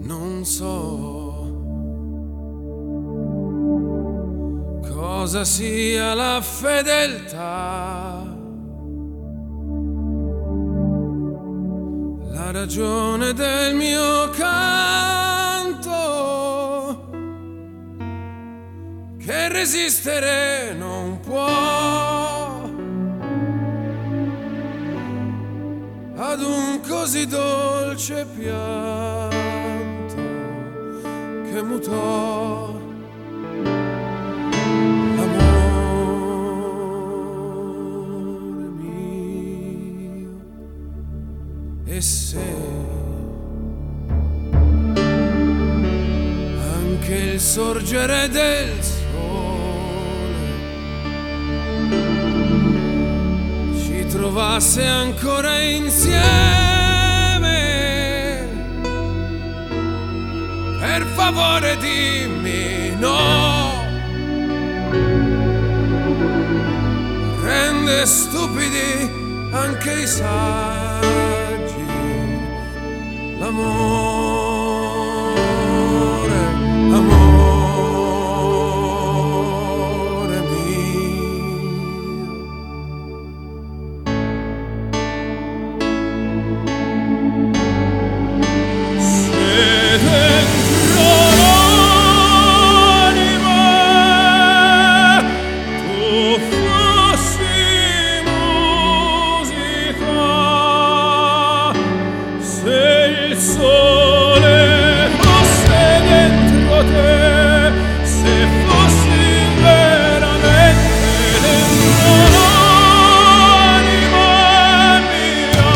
Non so cosa sia la fedeltà, la ragione del mio canto, che resistere non può ad un così dolce pianto che mutò l'amore mio. E se anche il sorgere del sole ci trovasse ancora insieme, per favore dimmi no. Rende stupidi anche i saggi l'amore, amore mio. Se dentro l'anima tu fossi musica, se il sole fosse dentro te, se fossi veramente dentro l'anima mia,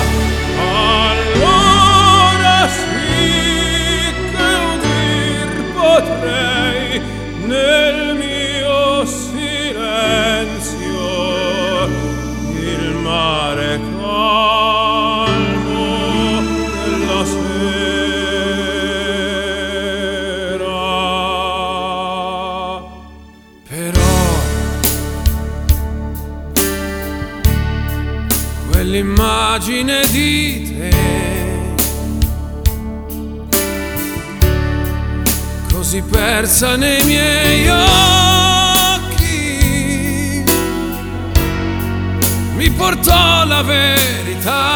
allora sì che udir potrei nel mio silenzio il mare calmo della sera. Però quell'immagine di te, così persa nei miei occhi, mi portò la verità.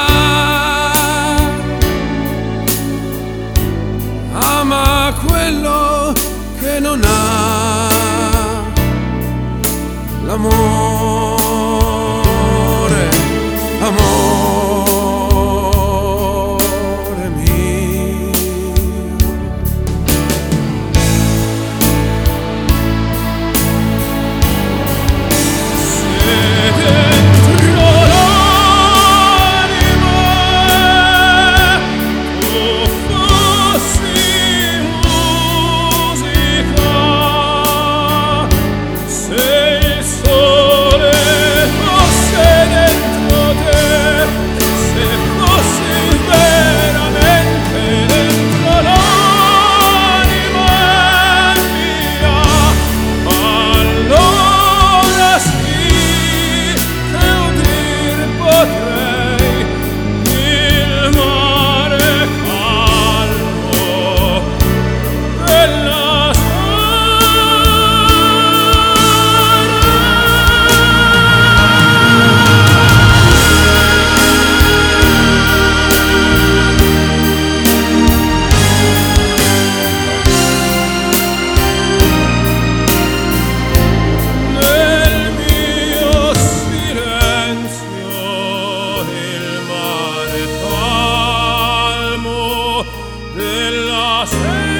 Ama quello che non ha l'amore, amore mio. Se dentro l'anima tu fossi musica, se il sole fosse dentro te, se fossi veramente dentro l'anima mia, allora sì che udir potrei il mare calmo della nel mio silenzio il mare calmo della sera.